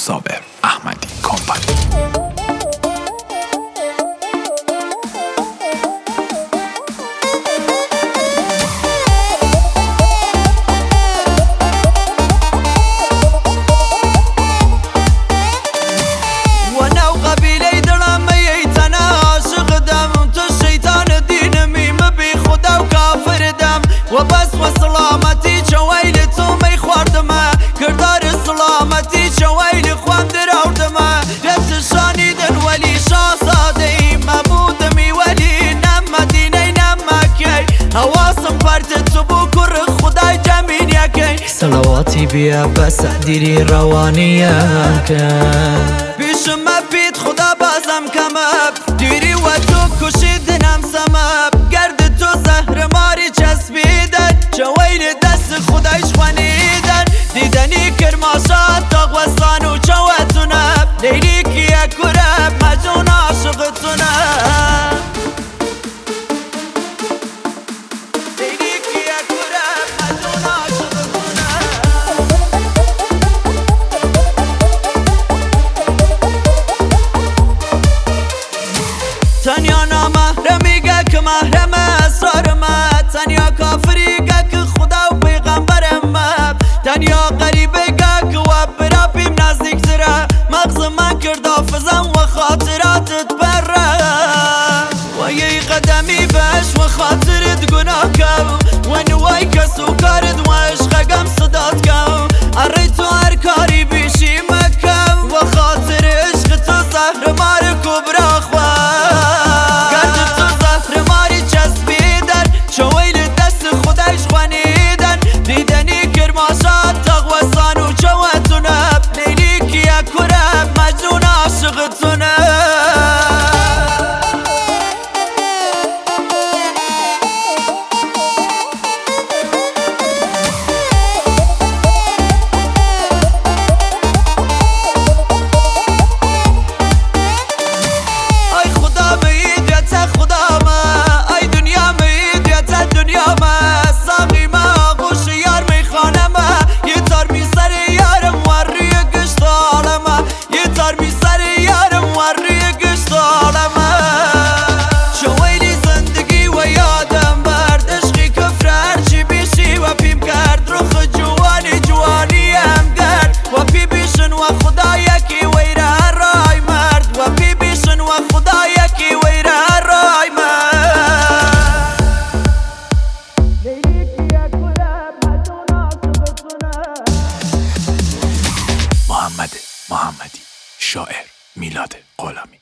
صابر احمدی کمپانی. وبس وسلامتی چویل تو می خوردمه کردار سلامتی چویل خوام دراودمه رفتشانی دن ولی شاهزاده ای ممودمی ولی نم مدینه نم مکی حواسم پرت تو بو کر خدای جمین یکی صلواتی بیا بس دیری روانیه کن پیشم بید خدا بازم کمب دیری و تو کشیدنم سمب گرد تو زهر ماری چسبیدن چویل دست خودش خوانیدن دیدنی کرماشات تاغوستان و چوتونب لیلی کیه کرب مجون عاشقتونب لیلی کیه کرب مجون عاشقتونب تنیا نامحرمیگه که محرم اسرارمه تنیا کافریگه که خدا و پیغمبرمه تنیا غریبگه که و براپیم نزدیک تره مغز من کرد حافظم و خاطراتت بره و یه قدمی بش و خاطرت گناه کن و نوای کس و کارد و عشقگم صدات کن اره تو هر کاری بیشی مکن و خاطر عشق تو زهر مار کبرا خواه محمدی شاعر میلاد غلامی.